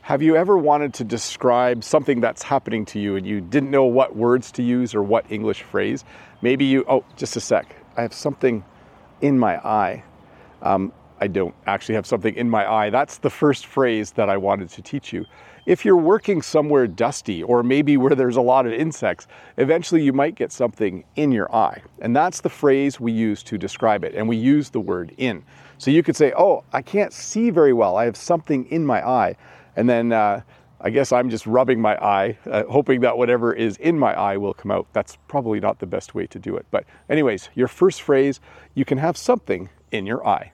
Have you ever wanted to describe something that's happening to you and you didn't know what words to use or what English phrase? Maybe just a sec. I have something in my eye. I don't actually have something in my eye. That's the first phrase that I wanted to teach you. If you're working somewhere dusty or maybe where there's a lot of insects, eventually you might get something in your eye. And that's the phrase we use to describe it. And we use the word in. So you could say, oh, I can't see very well. I have something in my eye. And then I guess I'm just rubbing my eye, hoping that whatever is in my eye will come out. That's probably not the best way to do it. But anyways, your first phrase, you can have something in your eye.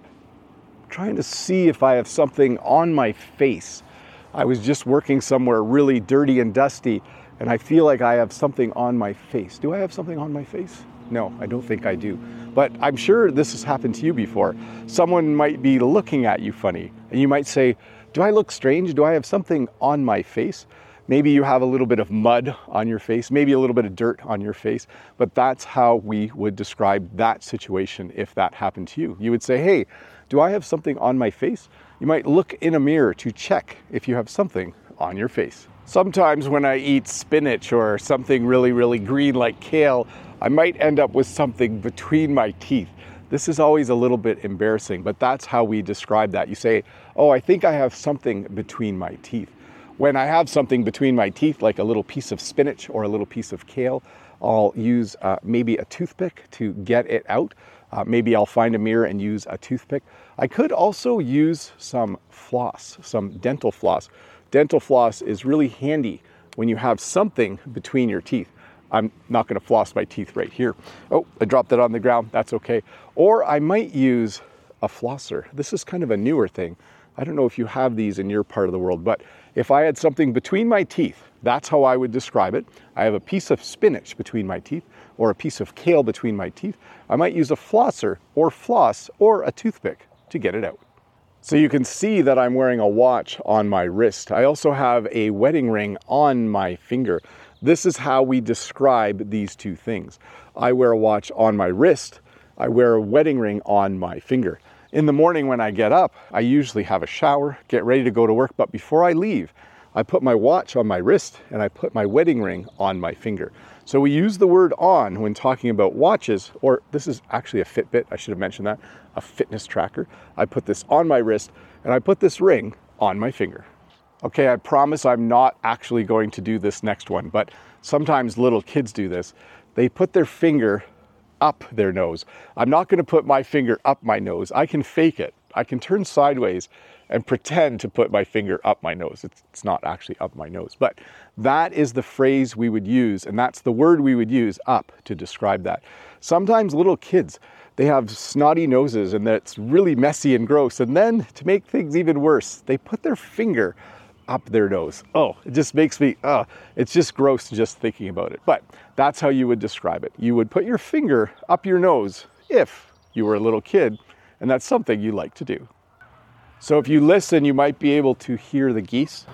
I'm trying to see if I have something on my face. I was just working somewhere really dirty and dusty, and I feel like I have something on my face. Do I have something on my face? No, I don't think I do. But I'm sure this has happened to you before. Someone might be looking at you funny, and you might say, do I look strange? Do I have something on my face? Maybe you have a little bit of mud on your face, maybe a little bit of dirt on your face, but that's how we would describe that situation if that happened to you. You would say, hey, do I have something on my face? You might look in a mirror to check if you have something on your face. Sometimes when I eat spinach or something really, really green like kale, I might end up with something between my teeth. This is always a little bit embarrassing, but that's how we describe that. You say, oh, I think I have something between my teeth. When I have something between my teeth, like a little piece of spinach or a little piece of kale, I'll use maybe a toothpick to get it out. Maybe I'll find a mirror and use a toothpick. I could also use some floss, some dental floss. Dental floss is really handy when you have something between your teeth. I'm not going to floss my teeth right here. Oh, I dropped that on the ground. That's okay. Or I might use a flosser. This is kind of a newer thing. I don't know if you have these in your part of the world, but if I had something between my teeth, that's how I would describe it. I have a piece of spinach between my teeth or a piece of kale between my teeth. I might use a flosser or floss or a toothpick to get it out. So you can see that I'm wearing a watch on my wrist. I also have a wedding ring on my finger. This is how we describe these two things. I wear a watch on my wrist. I wear a wedding ring on my finger. In the morning when I get up, I usually have a shower, get ready to go to work, but before I leave, I put my watch on my wrist and I put my wedding ring on my finger. So we use the word on when talking about watches, or this is actually a Fitbit, I should have mentioned that, a fitness tracker. I put this on my wrist and I put this ring on my finger. Okay, I promise I'm not actually going to do this next one, but sometimes little kids do this. They put their finger up their nose. I'm not going to put my finger up my nose. I can fake it. I can turn sideways and pretend to put my finger up my nose. It's not actually up my nose, but that is the phrase we would use, and that's the word we would use, up, to describe that. Sometimes little kids, they have snotty noses and that's really messy and gross, and then to make things even worse, they put their finger up their nose. Oh, it just makes me, it's just gross just thinking about it. But that's how you would describe it. You would put your finger up your nose if you were a little kid, and that's something you like to do. So if you listen, you might be able to hear the geese.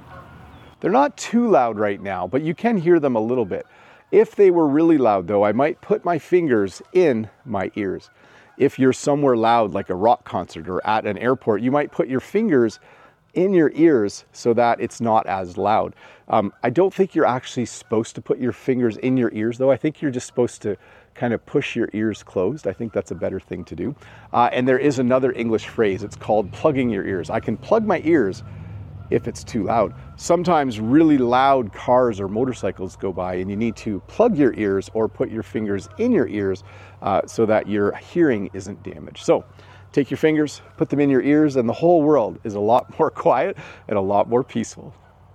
They're not too loud right now, but you can hear them a little bit. If they were really loud though, I might put my fingers in my ears. If you're somewhere loud, like a rock concert or at an airport, you might put your fingers in your ears so that it's not as loud. I don't think you're actually supposed to put your fingers in your ears though. I think you're just supposed to kind of push your ears closed. I think that's a better thing to do. And there is another English phrase. It's called plugging your ears. I can plug my ears if it's too loud. Sometimes really loud cars or motorcycles go by and you need to plug your ears or put your fingers in your ears so that your hearing isn't damaged. So take your fingers, put them in your ears, and the whole world is a lot more quiet and a lot more peaceful.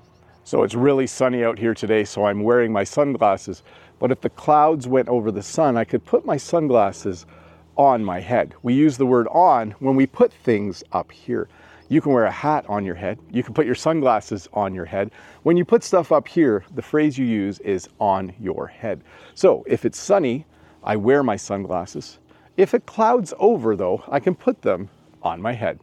So it's really sunny out here today, so I'm wearing my sunglasses. But if the clouds went over the sun, I could put my sunglasses on my head. We use the word on when we put things up here. You can wear a hat on your head. You can put your sunglasses on your head. When you put stuff up here, the phrase you use is on your head. So if it's sunny, I wear my sunglasses. If it clouds over though, I can put them on my head.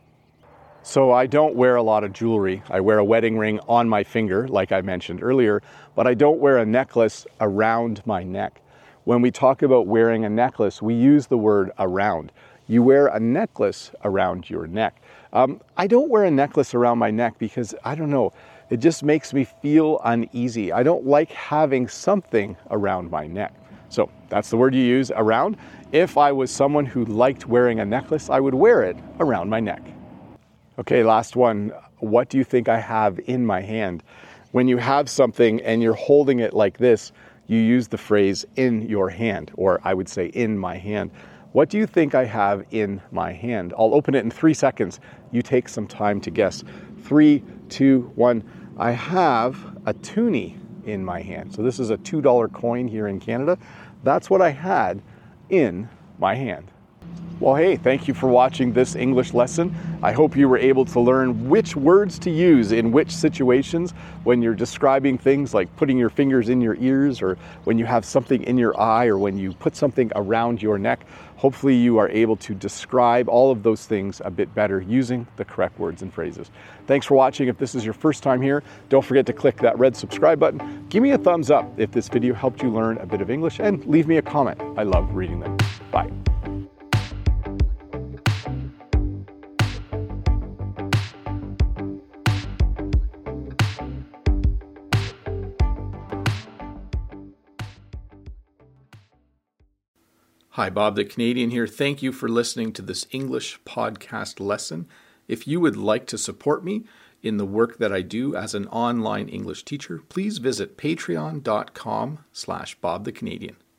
So I don't wear a lot of jewelry. I wear a wedding ring on my finger, like I mentioned earlier, but I don't wear a necklace around my neck. When we talk about wearing a necklace, we use the word around. You wear a necklace around your neck. I don't wear a necklace around my neck because, I don't know, it just makes me feel uneasy. I don't like having something around my neck. So that's the word you use, around. If I was someone who liked wearing a necklace, I would wear it around my neck. Okay, last one. What do you think I have in my hand? When you have something and you're holding it like this, you use the phrase in your hand, or I would say in my hand. What do you think I have in my hand? I'll open it in 3 seconds. You take some time to guess. 3, 2, 1. I have a toonie in my hand. So this is a $2 coin here in Canada. That's what I had in my hand. Well, hey, thank you for watching this English lesson. I hope you were able to learn which words to use in which situations when you're describing things like putting your fingers in your ears, or when you have something in your eye, or when you put something around your neck. Hopefully you are able to describe all of those things a bit better using the correct words and phrases. Thanks for watching. If this is your first time here, don't forget to click that red subscribe button. Give me a thumbs up if this video helped you learn a bit of English, and leave me a comment. I love reading them. Bye. Hi, Bob the Canadian here. Thank you for listening to this English podcast lesson. If you would like to support me in the work that I do as an online English teacher, please visit patreon.com/Bob the Canadian.